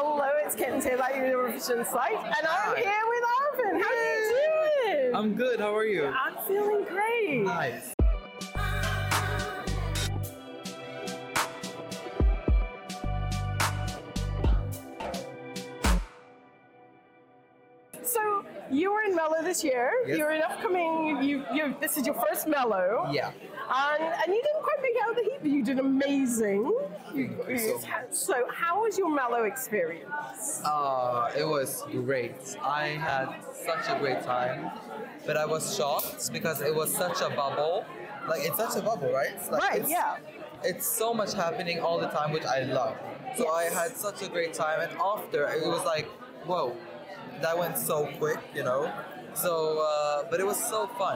Hello, it's Kittens here at Eurovision site, and I'm here with Arvin. How are you doing? I'm good, how are you? I'm feeling great. Nice. So you were in Mello this year. Yes. You're an upcoming. You. This is your first Mello. Yeah. And you didn't quite make it out of the heat, but you did amazing. So how was your Mello experience? It was great. I had such a great time, but I was shocked because it was such a bubble. Like, it's such a bubble, right? It's so much happening all the time, which I love. So I had such a great time, and after it was like, whoa, that went so quick, you know. So, but it was so fun.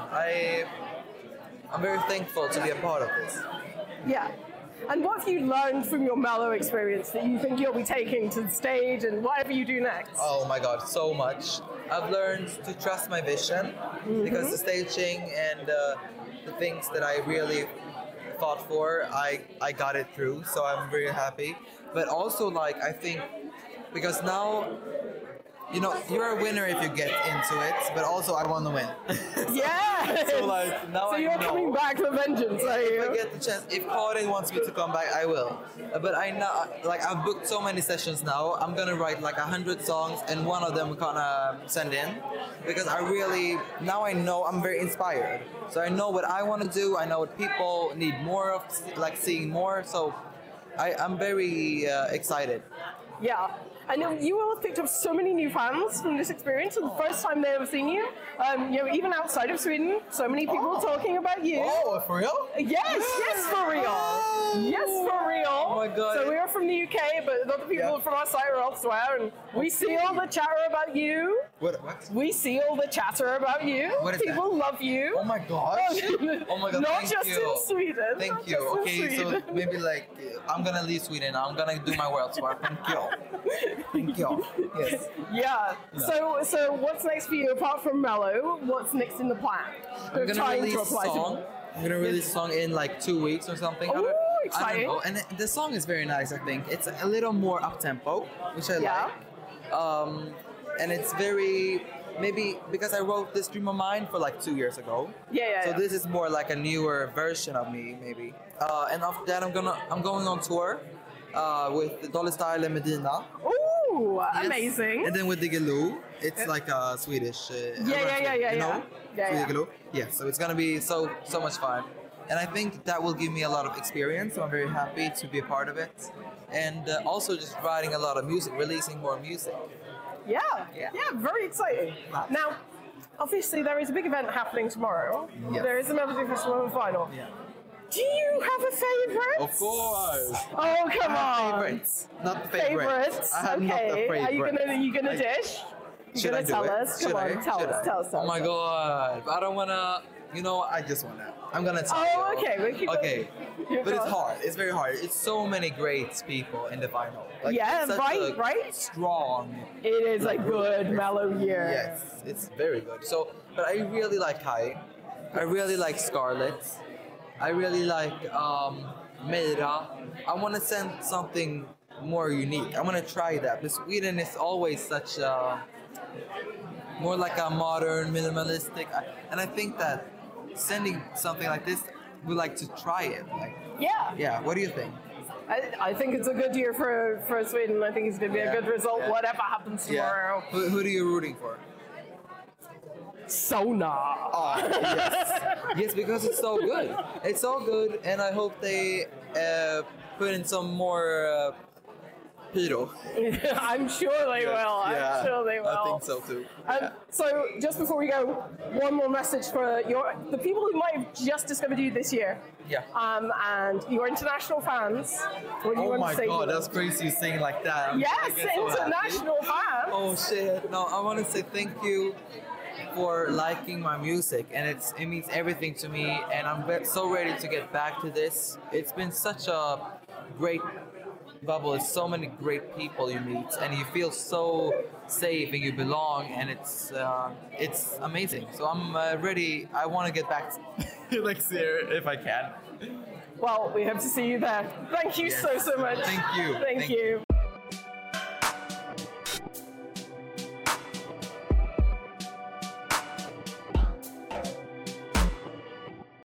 I'm very thankful to be a part of this. Yeah. And what have you learned from your Mello experience that you think you'll be taking to the stage and whatever you do next? Oh my god, so much. I've learned to trust my vision because the staging and the things that I really fought for, I got it through, so I'm very happy. But also, like, I think because now, you know, you're a winner if you get into it, but also I want to win. Yeah. So like now so you're coming back for vengeance, are you? If I get the chance, if Karin wants me to come back, I will. But I know, like, I've booked so many sessions now. I'm gonna write like 100 songs, and one of them we're gonna send in because I really now I know I'm very inspired. So I know what I want to do. I know what people need more of, like seeing more. So I'm very excited. Yeah. And you will have picked up so many new fans from this experience. For the first time they ever seen you. You know, even outside of Sweden, so many people talking about you. Oh, for real? Yes, for real. Yes, for real. Oh my god. So we are from the UK, but other people from our site are elsewhere, and we see all the chatter about you. What? We see all the chatter about you. What is people that? love you. Oh my gosh. Oh my god. Not thank just you. in Sweden. Thank not you. just in Okay, so Sweden. maybe like I'm gonna leave Sweden. I'm gonna do my world tour. Thank you. Thank you. Yes. Yeah. So what's next for you apart from Mello? What's next in the plan? I'm gonna release a song. I'm gonna release a song in like 2 weeks or something. Oh, I exciting. don't know. And the song is very nice, I think. It's a little more up tempo, which I Yeah. like. And it's very maybe because I wrote this Dream of Mine for like 2 years ago. Yeah. So this is more like a newer version of me, maybe. And after that, I'm going on tour with Dolly Style and Medina. Ooh, Yes. amazing. And then with Diggiloo, it's like a Swedish. Yeah. You know? Yeah. Diggiloo? Yeah. So it's gonna be so much fun, and I think that will give me a lot of experience. So I'm very happy to be a part of it, and also just writing a lot of music, releasing more music. Yeah. Yeah. Very exciting. Wow. Now, obviously, there is a big event happening tomorrow. Yes. There is the Melody Festival final. Yeah. Do you have a favorite? Of course. Oh, come on. Favorites, not the favorite. Favorites. I have okay. not the favorite. Are you gonna dish? You Should gonna I do tell it? us? Should Come I? on, tell Should us. I? Oh my god! I don't wanna. You know, I just wanna. I'm gonna tell you. Oh, okay. We keep Okay. going. But it's hard. It's very hard. It's so many great people in the final. Like, Yeah, it's such right, a right? Strong. It is a good mellow year. Yes, it's very good. So, but I really like Kai. I really like Scarlett. I really like Meira. I want to send something more unique. I want to try that. But Sweden is always such a more like a modern, minimalistic, and I think that sending something like this, we like to try it. Like, Yeah. what do you think? I think it's a good year for Sweden. I think it's going to be a good result, whatever happens tomorrow. Who are you rooting for? Sona. Oh, yes. Yes, because it's so good. It's so good, and I hope they put in some more pyro. I'm sure they will. I'm sure they will. I think so too. So just before we go, one more message for the people who might have just discovered you this year. Yeah. And your international fans. What do you Oh want my to say to god, them? that's crazy saying like that. Yes, I get so happy. international fans. Oh shit! No, I want to say thank you for liking my music, and it means everything to me. And I'm so ready to get back to this. It's been such a great bubble. It's so many great people you meet, and you feel so safe and you belong, and it's amazing. So I'm ready. I want to get back next year if I can. Well, we hope to see you there. Thank you so much. Thank you. Thank you.